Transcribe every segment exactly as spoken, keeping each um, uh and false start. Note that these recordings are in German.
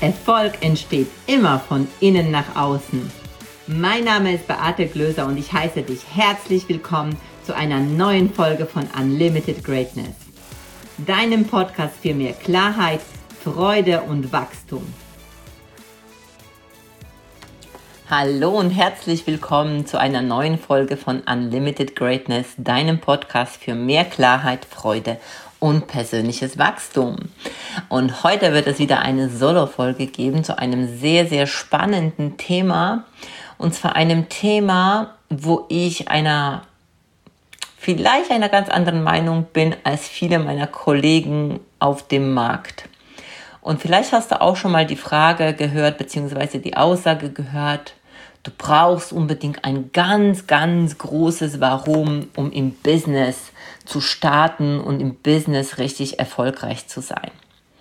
Erfolg entsteht immer von innen nach außen. Mein Name ist Beate Glöser und ich heiße dich herzlich willkommen zu einer neuen Folge von Unlimited Greatness, deinem Podcast für mehr Klarheit, Freude und Wachstum. Hallo und herzlich willkommen zu einer neuen Folge von Unlimited Greatness, deinem Podcast für mehr Klarheit, Freude und persönliches Wachstum. Und heute wird es wieder eine Solo-Folge geben zu einem sehr, sehr spannenden Thema. Und zwar einem Thema, wo ich einer, vielleicht einer ganz anderen Meinung bin als viele meiner Kollegen auf dem Markt. Und vielleicht hast du auch schon mal die Frage gehört, beziehungsweise die Aussage gehört, du brauchst unbedingt ein ganz, ganz großes Warum, um im Business zu starten und im Business richtig erfolgreich zu sein.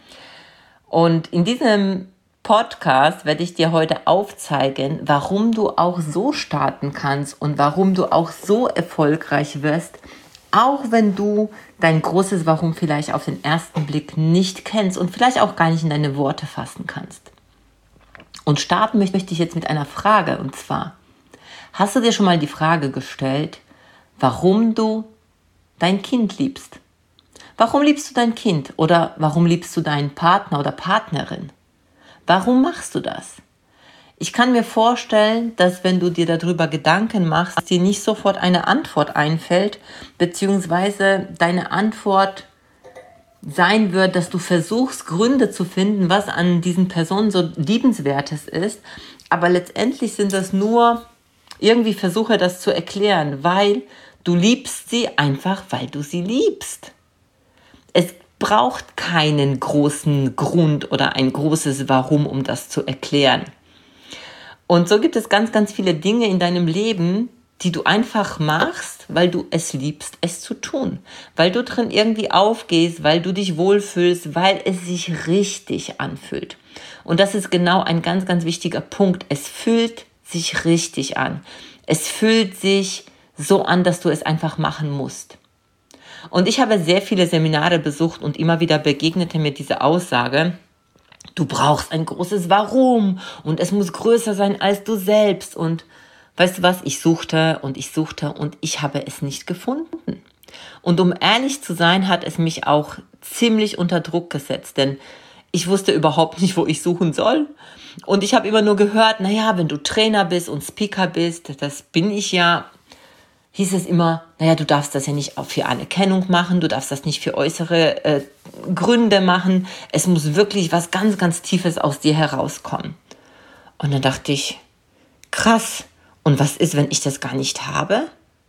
Und in diesem Podcast werde ich dir heute aufzeigen, warum du auch so starten kannst und warum du auch so erfolgreich wirst, auch wenn du dein großes Warum vielleicht auf den ersten Blick nicht kennst und vielleicht auch gar nicht in deine Worte fassen kannst. Und starten möchte ich jetzt mit einer Frage, und zwar, hast du dir schon mal die Frage gestellt, warum du dein Kind liebst? Warum liebst du dein Kind oder warum liebst du deinen Partner oder Partnerin? Warum machst du das? Ich kann mir vorstellen, dass wenn du dir darüber Gedanken machst, dir nicht sofort eine Antwort einfällt, beziehungsweise deine Antwort sein wird, dass du versuchst, Gründe zu finden, was an diesen Personen so liebenswertes ist. Aber letztendlich sind das nur irgendwie Versuche, das zu erklären, weil du liebst sie einfach, weil du sie liebst. Es braucht keinen großen Grund oder ein großes Warum, um das zu erklären. Und so gibt es ganz, ganz viele Dinge in deinem Leben, die du einfach machst, weil du es liebst, es zu tun. Weil du drin irgendwie aufgehst, weil du dich wohlfühlst, weil es sich richtig anfühlt. Und das ist genau ein ganz, ganz wichtiger Punkt. Es fühlt sich richtig an. Es fühlt sich so an, dass du es einfach machen musst. Und ich habe sehr viele Seminare besucht und immer wieder begegnete mir diese Aussage, du brauchst ein großes Warum und es muss größer sein als du selbst. Und weißt du was, ich suchte und ich suchte und ich habe es nicht gefunden. Und um ehrlich zu sein, hat es mich auch ziemlich unter Druck gesetzt, denn ich wusste überhaupt nicht, wo ich suchen soll. Und ich habe immer nur gehört, naja, wenn du Trainer bist und Speaker bist, das bin ich ja, hieß es immer, naja, du darfst das ja nicht für Anerkennung machen, du darfst das nicht für äußere äh, Gründe machen. Es muss wirklich was ganz, ganz Tiefes aus dir herauskommen. Und dann dachte ich, krass, und was ist, wenn ich das gar nicht habe?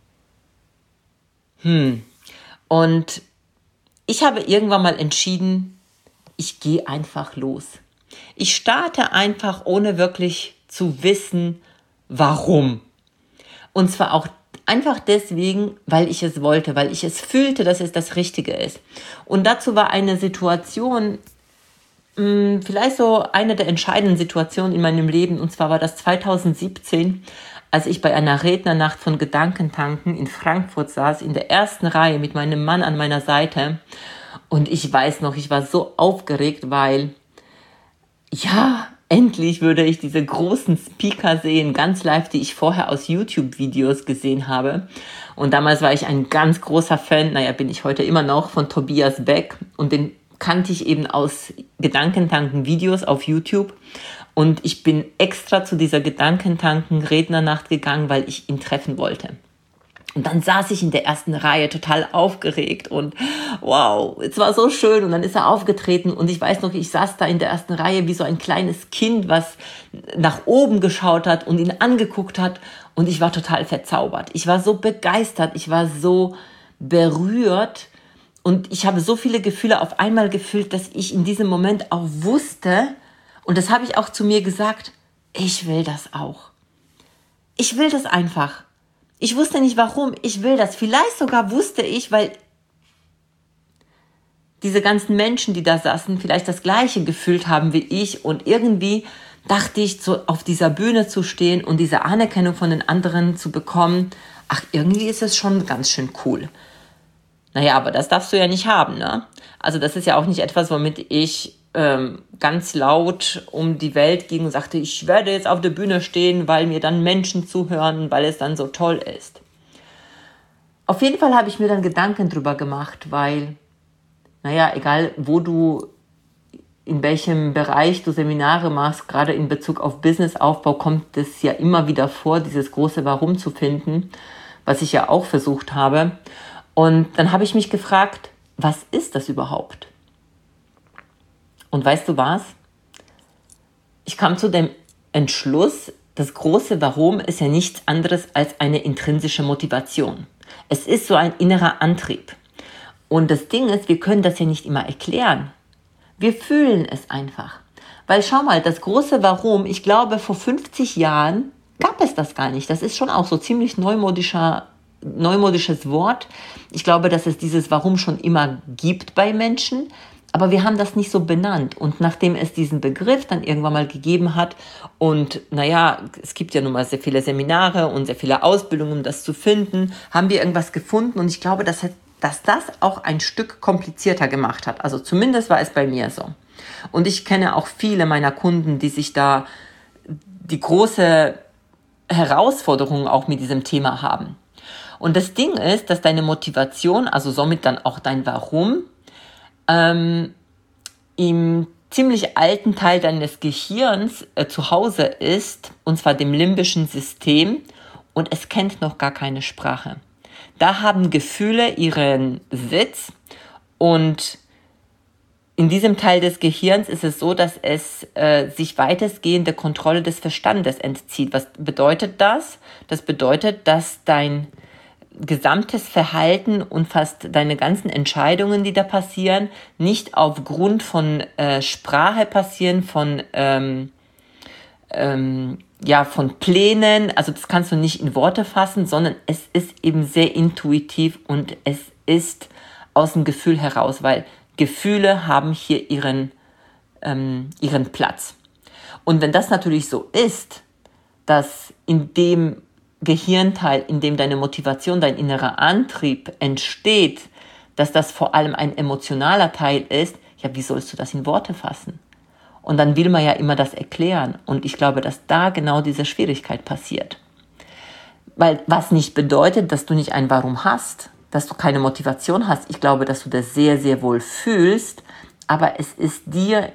Hm. Und ich habe irgendwann mal entschieden, ich gehe einfach los. Ich starte einfach, ohne wirklich zu wissen, warum. Und zwar auch einfach deswegen, weil ich es wollte, weil ich es fühlte, dass es das Richtige ist. Und dazu war eine Situation, mh, vielleicht so eine der entscheidenden Situationen in meinem Leben, und zwar war das zweitausendsiebzehn, als ich bei einer Rednernacht von Gedankentanken in Frankfurt saß, in der ersten Reihe mit meinem Mann an meiner Seite. Und ich weiß noch, ich war so aufgeregt, weil, ja, endlich würde ich diese großen Speaker sehen, ganz live, die ich vorher aus YouTube-Videos gesehen habe. Und damals war ich ein ganz großer Fan, naja, bin ich heute immer noch, von Tobias Beck. Und den kannte ich eben aus Gedankentanken-Videos auf YouTube. Und ich bin extra zu dieser Gedankentanken-Rednernacht gegangen, weil ich ihn treffen wollte. Und dann saß ich in der ersten Reihe total aufgeregt und wow, es war so schön. Und dann ist er aufgetreten und ich weiß noch, ich saß da in der ersten Reihe wie so ein kleines Kind, was nach oben geschaut hat und ihn angeguckt hat. Und ich war total verzaubert. Ich war so begeistert, ich war so berührt und ich habe so viele Gefühle auf einmal gefühlt, dass ich in diesem Moment auch wusste, und das habe ich auch zu mir gesagt, ich will das auch. Ich will das einfach. Ich wusste nicht warum, ich will das. Vielleicht sogar wusste ich, weil diese ganzen Menschen, die da saßen, vielleicht das Gleiche gefühlt haben wie ich. Und irgendwie dachte ich, so auf dieser Bühne zu stehen und diese Anerkennung von den anderen zu bekommen, ach, irgendwie ist es schon ganz schön cool. Naja, aber das darfst du ja nicht haben, ne? Also das ist ja auch nicht etwas, womit ich ähm, ganz laut um die Welt ging und sagte, ich werde jetzt auf der Bühne stehen, weil mir dann Menschen zuhören, weil es dann so toll ist. Auf jeden Fall habe ich mir dann Gedanken drüber gemacht, weil, naja, egal wo du, in welchem Bereich du Seminare machst, gerade in Bezug auf Businessaufbau kommt es ja immer wieder vor, dieses große Warum zu finden, was ich ja auch versucht habe. Und dann habe ich mich gefragt, was ist das überhaupt? Und weißt du was? Ich kam zu dem Entschluss, das große Warum ist ja nichts anderes als eine intrinsische Motivation. Es ist so ein innerer Antrieb. Und das Ding ist, wir können das ja nicht immer erklären. Wir fühlen es einfach. Weil schau mal, das große Warum, ich glaube, vor fünfzig Jahren gab es das gar nicht. Das ist schon auch so ziemlich neumodischer, neumodisches Wort. Ich glaube, dass es dieses Warum schon immer gibt bei Menschen. Aber wir haben das nicht so benannt. Und nachdem es diesen Begriff dann irgendwann mal gegeben hat und naja, es gibt ja nun mal sehr viele Seminare und sehr viele Ausbildungen, um das zu finden, haben wir irgendwas gefunden. Und ich glaube, dass, dass das auch ein Stück komplizierter gemacht hat. Also zumindest war es bei mir so. Und ich kenne auch viele meiner Kunden, die sich da die große Herausforderung auch mit diesem Thema haben. Und das Ding ist, dass deine Motivation, also somit dann auch dein Warum, Ähm, im ziemlich alten Teil deines Gehirns äh, zu Hause ist, und zwar dem limbischen System, und es kennt noch gar keine Sprache. Da haben Gefühle ihren Sitz, und in diesem Teil des Gehirns ist es so, dass es äh, sich weitestgehend der Kontrolle des Verstandes entzieht. Was bedeutet das? Das bedeutet, dass dein gesamtes Verhalten und fast deine ganzen Entscheidungen, die da passieren, nicht aufgrund von äh, Sprache passieren, von, ähm, ähm, ja, von Plänen, also das kannst du nicht in Worte fassen, sondern es ist eben sehr intuitiv und es ist aus dem Gefühl heraus, weil Gefühle haben hier ihren, ähm, ihren Platz. Und wenn das natürlich so ist, dass in dem Gehirnteil, in dem deine Motivation, dein innerer Antrieb entsteht, dass das vor allem ein emotionaler Teil ist, ja, wie sollst du das in Worte fassen? Und dann will man ja immer das erklären. Und ich glaube, dass da genau diese Schwierigkeit passiert. Weil was nicht bedeutet, dass du nicht ein Warum hast, dass du keine Motivation hast. Ich glaube, dass du das sehr, sehr wohl fühlst, aber es ist dir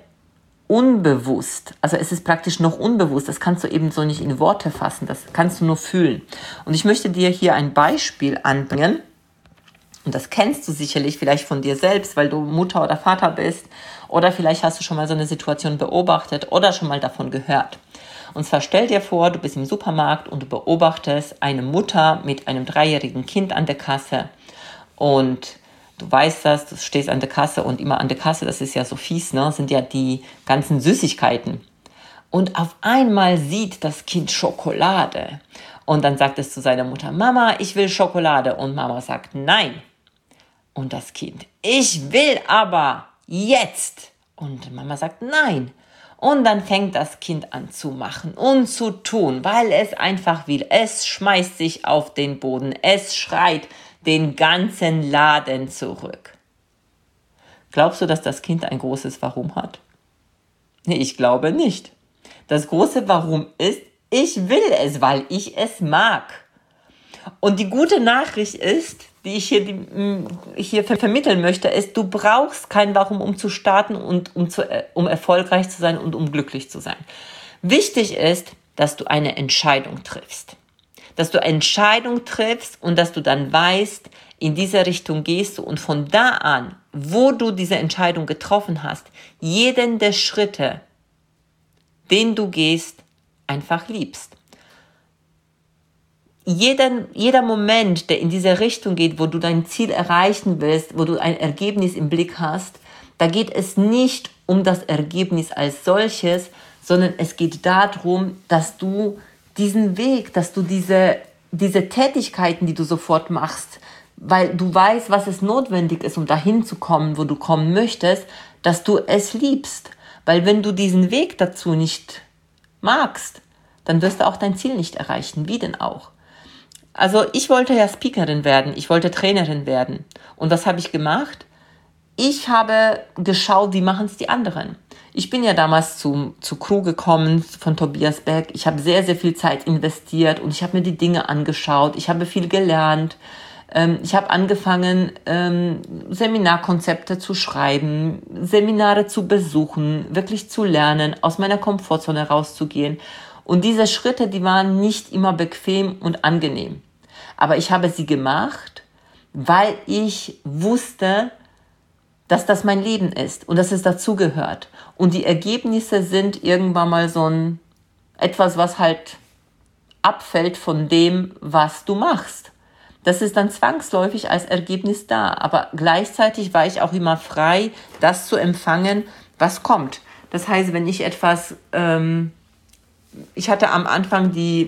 unbewusst, also es ist praktisch noch unbewusst, das kannst du eben so nicht in Worte fassen, das kannst du nur fühlen. Und ich möchte dir hier ein Beispiel anbringen, und das kennst du sicherlich vielleicht von dir selbst, weil du Mutter oder Vater bist, oder vielleicht hast du schon mal so eine Situation beobachtet oder schon mal davon gehört. Und zwar stell dir vor, du bist im Supermarkt und du beobachtest eine Mutter mit einem dreijährigen Kind an der Kasse, und du weißt das, du stehst an der Kasse, und immer an der Kasse, das ist ja so fies, ne, sind ja die ganzen Süßigkeiten. Und auf einmal sieht das Kind Schokolade. Und dann sagt es zu seiner Mutter, Mama, ich will Schokolade. Und Mama sagt, nein. Und das Kind, ich will aber jetzt. Und Mama sagt, nein. Und dann fängt das Kind an zu machen und zu tun, weil es einfach will. Es schmeißt sich auf den Boden, es schreit den ganzen Laden zurück. Glaubst du, dass das Kind ein großes Warum hat? Nee, ich glaube nicht. Das große Warum ist, ich will es, weil ich es mag. Und die gute Nachricht ist, die ich hier, die, hier vermitteln möchte, ist, du brauchst kein Warum, um zu starten und um, zu, um erfolgreich zu sein und um glücklich zu sein. Wichtig ist, dass du eine Entscheidung triffst. Dass du eine Entscheidung triffst und dass du dann weißt, in diese Richtung gehst du, und von da an, wo du diese Entscheidung getroffen hast, jeden der Schritte, den du gehst, einfach liebst. Jeden, jeder Moment, der in diese Richtung geht, wo du dein Ziel erreichen willst, wo du ein Ergebnis im Blick hast, da geht es nicht um das Ergebnis als solches, sondern es geht darum, dass du diesen Weg, dass du diese, diese Tätigkeiten, die du sofort machst, weil du weißt, was es notwendig ist, um dahin zu kommen, wo du kommen möchtest, dass du es liebst. Weil wenn du diesen Weg dazu nicht magst, dann wirst du auch dein Ziel nicht erreichen. Wie denn auch? Also ich wollte ja Speakerin werden, ich wollte Trainerin werden. Und was habe ich gemacht? ich habe geschaut, wie machen es die anderen. Ich bin ja damals zu, zu Crew gekommen von Tobias Beck. Ich habe sehr, sehr viel Zeit investiert und ich habe mir die Dinge angeschaut. Ich habe viel gelernt. Ähm, ich habe angefangen, ähm, Seminarkonzepte zu schreiben, Seminare zu besuchen, wirklich zu lernen, aus meiner Komfortzone rauszugehen. Und diese Schritte, die waren nicht immer bequem und angenehm. Aber ich habe sie gemacht, weil ich wusste, dass das mein Leben ist und dass es dazugehört. Und die Ergebnisse sind irgendwann mal so ein etwas, was halt abfällt von dem, was du machst. Das ist dann zwangsläufig als Ergebnis da. Aber gleichzeitig war ich auch immer frei, das zu empfangen, was kommt. Das heißt, wenn ich etwas, ähm, ich hatte am Anfang die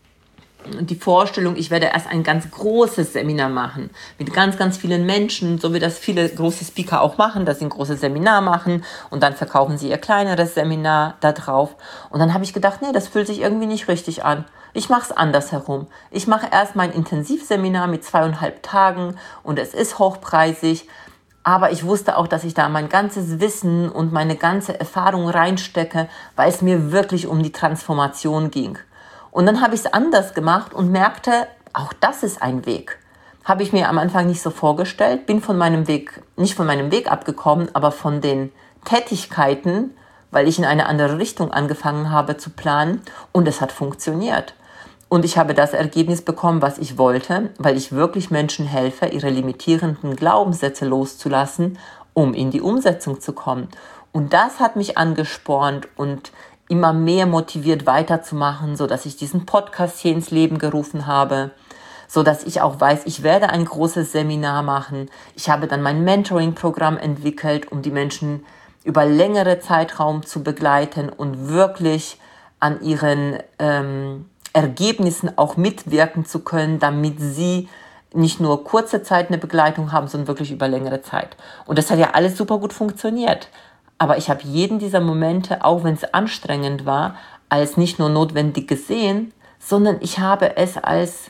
die Vorstellung, ich werde erst ein ganz großes Seminar machen, mit ganz, ganz vielen Menschen, so wie das viele große Speaker auch machen, dass sie ein großes Seminar machen und dann verkaufen sie ihr kleineres Seminar da drauf. Und dann habe ich gedacht, nee, das fühlt sich irgendwie nicht richtig an. Ich mache es andersherum. Ich mache erst mein Intensivseminar mit zweieinhalb Tagen und es ist hochpreisig, aber ich wusste auch, dass ich da mein ganzes Wissen und meine ganze Erfahrung reinstecke, weil es mir wirklich um die Transformation ging. Und dann habe ich es anders gemacht und merkte, auch das ist ein Weg. Habe ich mir am Anfang nicht so vorgestellt, bin von meinem Weg, nicht von meinem Weg abgekommen, aber von den Tätigkeiten, weil ich in eine andere Richtung angefangen habe zu planen und es hat funktioniert. Und ich habe das Ergebnis bekommen, was ich wollte, weil ich wirklich Menschen helfe, ihre limitierenden Glaubenssätze loszulassen, um in die Umsetzung zu kommen. Und das hat mich angespornt und immer mehr motiviert weiterzumachen, so dass ich diesen Podcast hier ins Leben gerufen habe, so dass ich auch weiß, ich werde ein großes Seminar machen. Ich habe dann mein Mentoring-Programm entwickelt, um die Menschen über längere Zeitraum zu begleiten und wirklich an ihren ähm, Ergebnissen auch mitwirken zu können, damit sie nicht nur kurze Zeit eine Begleitung haben, sondern wirklich über längere Zeit. Und das hat ja alles super gut funktioniert. Aber ich habe jeden dieser Momente, auch wenn es anstrengend war, als nicht nur notwendig gesehen, sondern ich habe es als,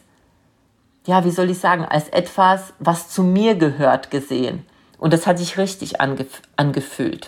ja, wie soll ich sagen, als etwas, was zu mir gehört, gesehen. Und das hat sich richtig angef- angefühlt.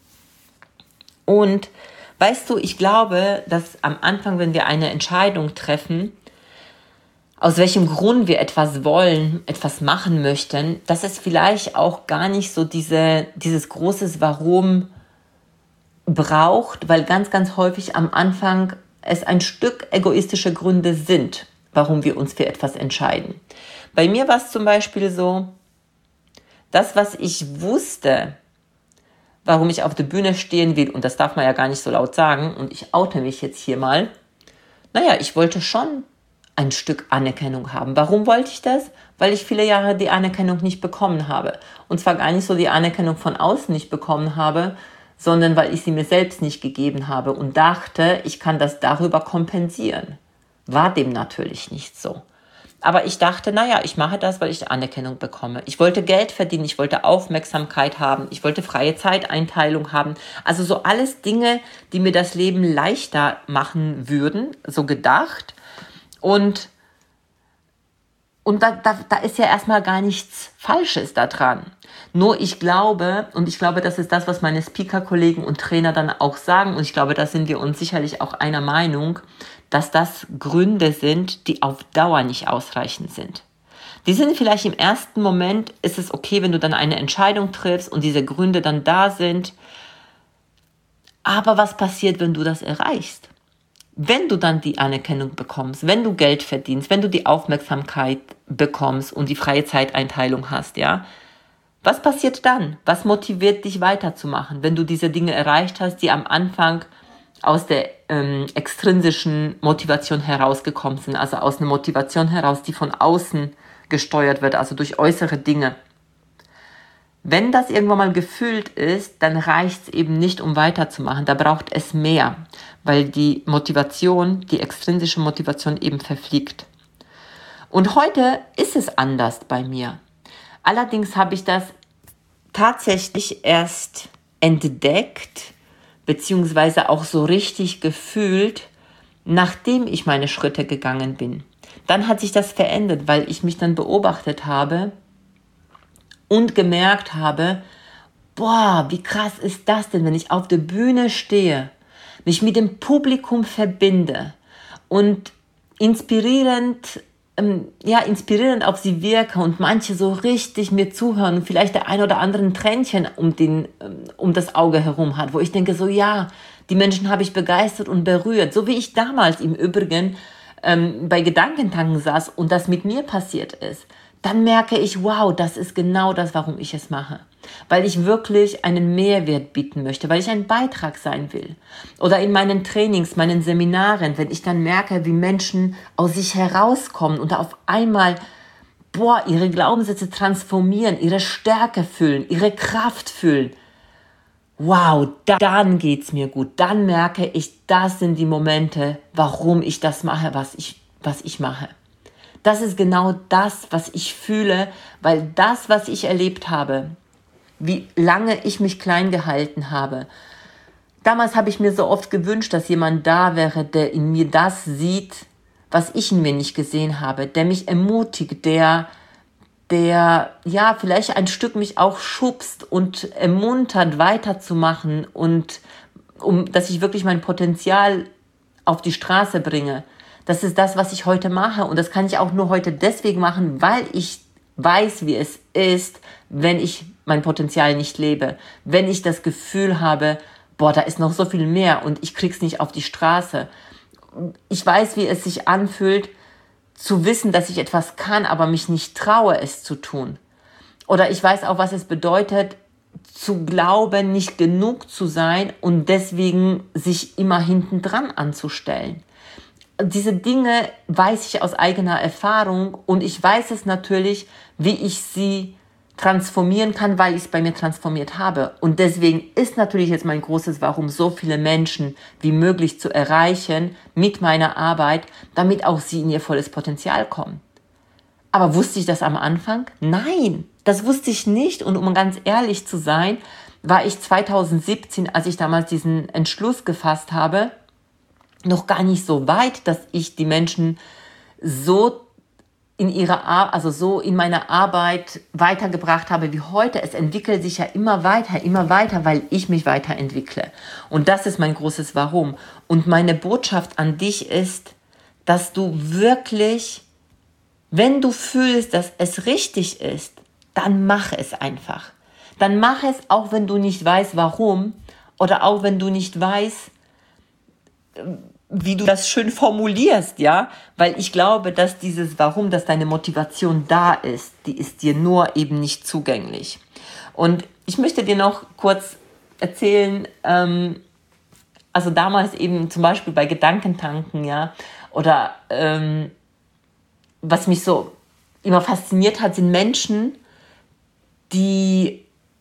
Und weißt du, ich glaube, dass am Anfang, wenn wir eine Entscheidung treffen, aus welchem Grund wir etwas wollen, etwas machen möchten, dass es vielleicht auch gar nicht so diese, dieses großes Warum braucht, weil ganz, ganz häufig am Anfang es ein Stück egoistische Gründe sind, warum wir uns für etwas entscheiden. Bei mir war es zum Beispiel so, das, was ich wusste, warum ich auf der Bühne stehen will, und das darf man ja gar nicht so laut sagen, und ich oute mich jetzt hier mal, naja, ich wollte schon ein Stück Anerkennung haben. Warum wollte ich das? Weil ich viele Jahre die Anerkennung nicht bekommen habe. Und zwar gar nicht so die Anerkennung von außen nicht bekommen habe, sondern weil ich sie mir selbst nicht gegeben habe und dachte, ich kann das darüber kompensieren. War dem natürlich nicht so. Aber ich dachte, naja, ich mache das, weil ich Anerkennung bekomme. Ich wollte Geld verdienen, ich wollte Aufmerksamkeit haben, ich wollte freie Zeiteinteilung haben. Also so alles Dinge, die mir das Leben leichter machen würden, so gedacht. Und, und da, da, da ist ja erstmal gar nichts Falsches daran. Nur ich glaube, und ich glaube, das ist das, was meine Speaker-Kollegen und Trainer dann auch sagen, und ich glaube, da sind wir uns sicherlich auch einer Meinung, dass das Gründe sind, die auf Dauer nicht ausreichend sind. Die sind vielleicht im ersten Moment, ist es okay, wenn du dann eine Entscheidung triffst und diese Gründe dann da sind. Aber was passiert, wenn du das erreichst? Wenn du dann die Anerkennung bekommst, wenn du Geld verdienst, wenn du die Aufmerksamkeit bekommst und die freie Zeiteinteilung hast, ja? Was passiert dann? Was motiviert dich weiterzumachen, wenn du diese Dinge erreicht hast, die am Anfang aus der ähm, extrinsischen Motivation herausgekommen sind, also aus einer Motivation heraus, die von außen gesteuert wird, also durch äußere Dinge. Wenn das irgendwann mal gefüllt ist, dann reicht es eben nicht, um weiterzumachen. Da braucht es mehr, weil die Motivation, die extrinsische Motivation eben verfliegt. Und heute ist es anders bei mir. Allerdings habe ich das tatsächlich erst entdeckt, beziehungsweise auch so richtig gefühlt, nachdem ich meine Schritte gegangen bin. Dann hat sich das verändert, weil ich mich dann beobachtet habe und gemerkt habe, boah, wie krass ist das denn, wenn ich auf der Bühne stehe, mich mit dem Publikum verbinde und inspirierend, ähm, ja, inspirierend auf sie wirke und manche so richtig mir zuhören und vielleicht der ein oder andere ein Tränchen um, den, ähm, um das Auge herum hat, wo ich denke so, ja, die Menschen habe ich begeistert und berührt, so wie ich damals im Übrigen ähm, bei Gedankentanken saß und das mit mir passiert ist. Dann merke ich, wow, das ist genau das, warum ich es mache. Weil ich wirklich einen Mehrwert bieten möchte, weil ich ein Beitrag sein will. Oder in meinen Trainings, meinen Seminaren, wenn ich dann merke, wie Menschen aus sich herauskommen und auf einmal, boah, ihre Glaubenssätze transformieren, ihre Stärke fühlen, ihre Kraft fühlen. Wow, dann geht's mir gut. Dann merke ich, das sind die Momente, warum ich das mache, was ich, was ich mache. Das ist genau das, was ich fühle, weil das, was ich erlebt habe, wie lange ich mich klein gehalten habe. Damals habe ich mir so oft gewünscht, dass jemand da wäre, der in mir das sieht, was ich in mir nicht gesehen habe, der mich ermutigt, der, der ja vielleicht ein Stück mich auch schubst und ermuntert, weiterzumachen und um, dass ich wirklich mein Potenzial auf die Straße bringe. Das ist das, was ich heute mache und das kann ich auch nur heute deswegen machen, weil ich weiß, wie es ist, wenn ich mein Potenzial nicht lebe, wenn ich das Gefühl habe, boah, da ist noch so viel mehr und ich krieg's nicht auf die Straße. Ich weiß, wie es sich anfühlt, zu wissen, dass ich etwas kann, aber mich nicht traue, es zu tun. Oder ich weiß auch, was es bedeutet, zu glauben, nicht genug zu sein und deswegen sich immer hinten dran anzustellen. Diese Dinge weiß ich aus eigener Erfahrung und ich weiß es natürlich, wie ich sie transformieren kann, weil ich es bei mir transformiert habe. Und deswegen ist natürlich jetzt mein großes Warum, so viele Menschen wie möglich zu erreichen mit meiner Arbeit, damit auch sie in ihr volles Potenzial kommen. Aber wusste ich das am Anfang? Nein, das wusste ich nicht. Und um ganz ehrlich zu sein, war ich zweitausendsiebzehn, als ich damals diesen Entschluss gefasst habe, noch gar nicht so weit, dass ich die Menschen so in ihrer Ar- also so in meiner Arbeit weitergebracht habe wie heute. Es entwickelt sich ja immer weiter, immer weiter, weil ich mich weiterentwickle. Und das ist mein großes Warum. Und meine Botschaft an dich ist, dass du wirklich, wenn du fühlst, dass es richtig ist, dann mach es einfach. Dann mach es, auch wenn du nicht weißt, warum, oder auch wenn du nicht weißt, wie du das schön formulierst, ja, weil ich glaube, dass dieses Warum, dass deine Motivation da ist, die ist dir nur eben nicht zugänglich. Und ich möchte dir noch kurz erzählen, ähm, also damals eben zum Beispiel bei Gedankentanken, ja, oder ähm, was mich so immer fasziniert hat, sind Menschen, die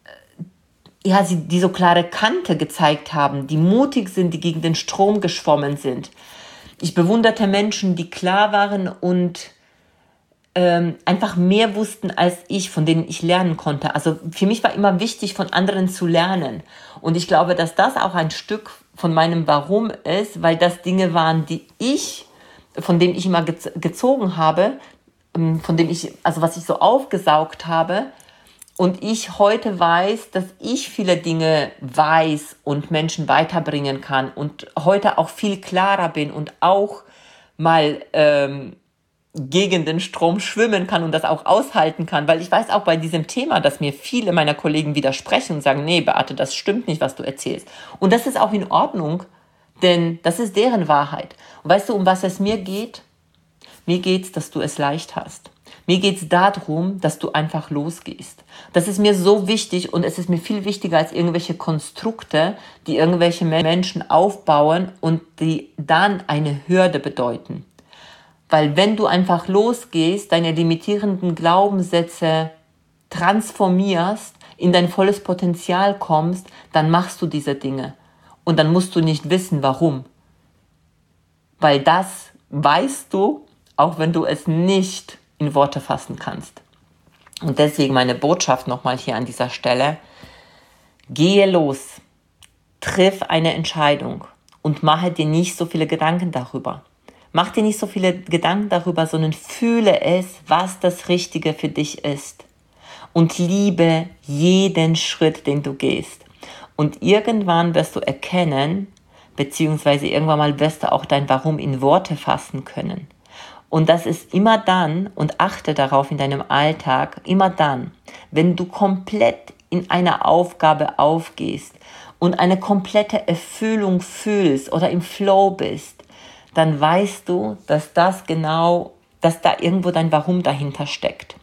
ja, sie, die so klare Kante gezeigt haben, die mutig sind, die gegen den Strom geschwommen sind. Ich bewunderte Menschen, die klar waren und ähm, einfach mehr wussten als ich, von denen ich lernen konnte. Also für mich war immer wichtig, von anderen zu lernen. Und ich glaube, dass das auch ein Stück von meinem Warum ist, weil das Dinge waren, die ich, von denen ich immer gez- gezogen habe, ähm, von denen ich, also was ich so aufgesaugt habe. Und ich heute weiß, dass ich viele Dinge weiß und Menschen weiterbringen kann und heute auch viel klarer bin und auch mal ähm, gegen den Strom schwimmen kann und das auch aushalten kann, weil ich weiß auch bei diesem Thema, dass mir viele meiner Kollegen widersprechen und sagen, nee, Beate, das stimmt nicht, was du erzählst. Und das ist auch in Ordnung, denn das ist deren Wahrheit. Und weißt du, um was es mir geht? Mir geht's, dass du es leicht hast. Mir geht es darum, dass du einfach losgehst. Das ist mir so wichtig und es ist mir viel wichtiger als irgendwelche Konstrukte, die irgendwelche Menschen aufbauen und die dann eine Hürde bedeuten. Weil wenn du einfach losgehst, deine limitierenden Glaubenssätze transformierst, in dein volles Potenzial kommst, dann machst du diese Dinge. Und dann musst du nicht wissen, warum. Weil das weißt du, auch wenn du es nicht in Worte fassen kannst. Und deswegen meine Botschaft nochmal hier an dieser Stelle: Gehe los, triff eine Entscheidung und mache dir nicht so viele Gedanken darüber. Mach dir nicht so viele Gedanken darüber, sondern fühle es, was das Richtige für dich ist. und liebe jeden Schritt, den du gehst. Und irgendwann wirst du erkennen, beziehungsweise irgendwann mal wirst du auch dein Warum in Worte fassen können. Und das ist immer dann, und achte darauf in deinem Alltag, immer dann, wenn du komplett in einer Aufgabe aufgehst und eine komplette Erfüllung fühlst oder im Flow bist, dann weißt du, dass das genau, dass da irgendwo dein Warum dahinter steckt.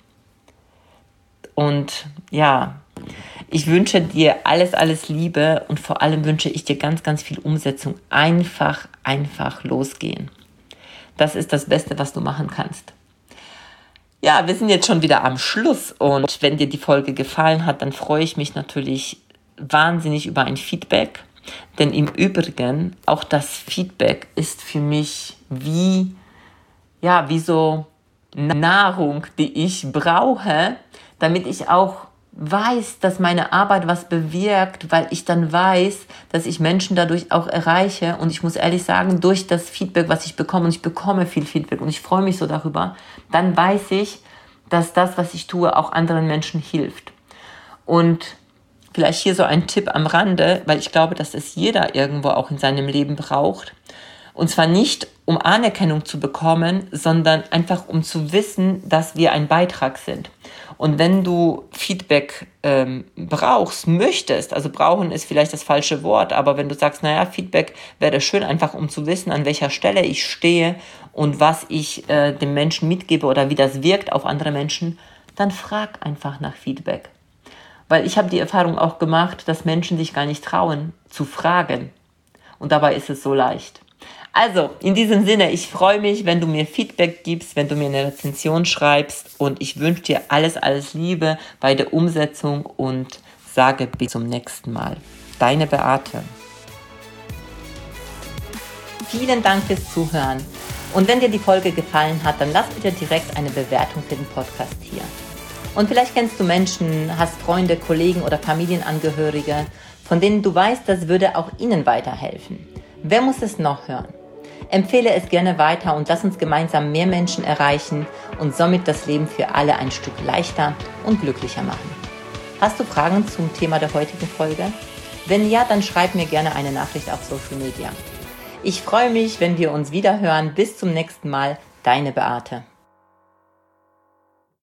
Und ja, ich wünsche dir alles, alles Liebe und vor allem wünsche ich dir ganz, ganz viel Umsetzung. Einfach, einfach losgehen. Das ist das Beste, was du machen kannst. Ja, wir sind jetzt schon wieder am Schluss und wenn dir die Folge gefallen hat, dann freue ich mich natürlich wahnsinnig über ein Feedback. Denn im Übrigen, auch das Feedback ist für mich wie, ja, wie so Nahrung, die ich brauche, damit ich auch weiß, dass meine Arbeit was bewirkt, weil ich dann weiß, dass ich Menschen dadurch auch erreiche. Und ich muss ehrlich sagen, durch das Feedback, was ich bekomme, und ich bekomme viel Feedback und ich freue mich so darüber, dann weiß ich, dass das, was ich tue, auch anderen Menschen hilft. Und vielleicht hier so ein Tipp am Rande, weil ich glaube, dass es jeder irgendwo auch in seinem Leben braucht. Und zwar nicht, um Anerkennung zu bekommen, sondern einfach, um zu wissen, dass wir ein Beitrag sind. Und wenn du Feedback ähm, brauchst, möchtest, also brauchen ist vielleicht das falsche Wort, aber wenn du sagst, naja, Feedback wäre schön, einfach um zu wissen, an welcher Stelle ich stehe und was ich äh, dem Menschen mitgebe oder wie das wirkt auf andere Menschen, dann frag einfach nach Feedback. Weil ich habe die Erfahrung auch gemacht, dass Menschen sich gar nicht trauen zu fragen. Und dabei ist es so leicht. Also, in diesem Sinne, ich freue mich, wenn du mir Feedback gibst, wenn du mir eine Rezension schreibst und ich wünsche dir alles, alles Liebe bei der Umsetzung und sage bis zum nächsten Mal. Deine Beate. Vielen Dank fürs Zuhören und wenn dir die Folge gefallen hat, dann lass bitte direkt eine Bewertung für den Podcast hier. Und vielleicht kennst du Menschen, hast Freunde, Kollegen oder Familienangehörige, von denen du weißt, das würde auch ihnen weiterhelfen. Wer muss es noch hören? Empfehle es gerne weiter und lass uns gemeinsam mehr Menschen erreichen und somit das Leben für alle ein Stück leichter und glücklicher machen. Hast du Fragen zum Thema der heutigen Folge? Wenn ja, dann schreib mir gerne eine Nachricht auf Social Media. Ich freue mich, wenn wir uns wieder hören. Bis zum nächsten Mal, deine Beate.